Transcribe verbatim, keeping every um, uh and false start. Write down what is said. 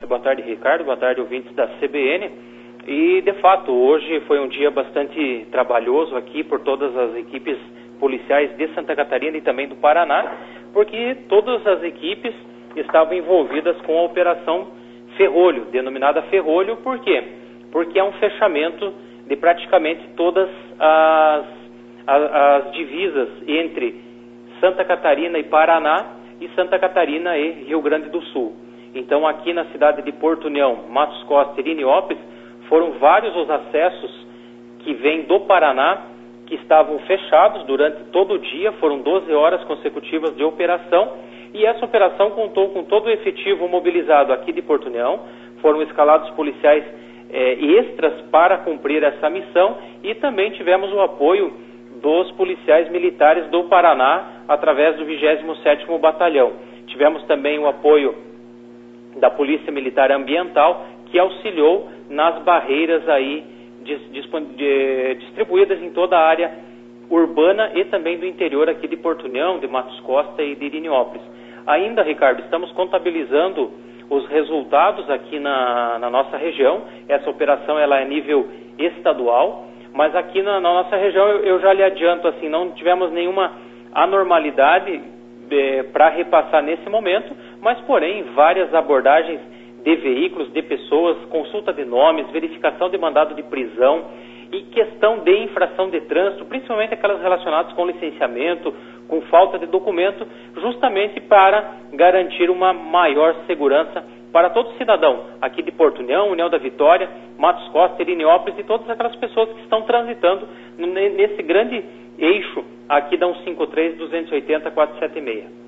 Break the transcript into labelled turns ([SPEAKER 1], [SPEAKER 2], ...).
[SPEAKER 1] Boa tarde, Ricardo. Boa tarde, ouvintes da C B N. E, de fato, hoje foi um dia bastante trabalhoso aqui por todas as equipes policiais de Santa Catarina e também do Paraná, porque todas as equipes estavam envolvidas com a Operação Ferrolho, denominada Ferrolho. Por quê? Porque é um fechamento de praticamente todas as, as, as divisas entre Santa Catarina e Paraná e Santa Catarina e Rio Grande do Sul. Então, aqui na cidade de Porto União, Matos Costa e Iriniópolis, foram vários os acessos que vêm do Paraná, que estavam fechados durante todo o dia, foram doze horas consecutivas de operação, e essa operação contou com todo o efetivo mobilizado aqui de Porto União, foram escalados policiais eh, extras para cumprir essa missão, e também tivemos o apoio dos policiais militares do Paraná, através do vigésimo sétimo Batalhão. Tivemos também o apoio da Polícia Militar Ambiental, que auxiliou nas barreiras aí distribuídas em toda a área urbana e também do interior aqui de Porto União, de Matos Costa e de Iriniópolis. Ainda, Ricardo, estamos contabilizando os resultados aqui na, na nossa região. Essa operação ela é a nível estadual, mas aqui na, na nossa região eu, eu já lhe adianto, assim, não tivemos nenhuma anormalidade eh, para repassar nesse momento, mas porém várias abordagens de veículos, de pessoas, consulta de nomes, verificação de mandado de prisão e questão de infração de trânsito, principalmente aquelas relacionadas com licenciamento, com falta de documento, justamente para garantir uma maior segurança para todo cidadão aqui de Porto União, União da Vitória, Matos Costa, Iriniópolis e todas aquelas pessoas que estão transitando nesse grande eixo aqui da cento e cinquenta e três, duzentos e oitenta, quatrocentos e setenta e seis.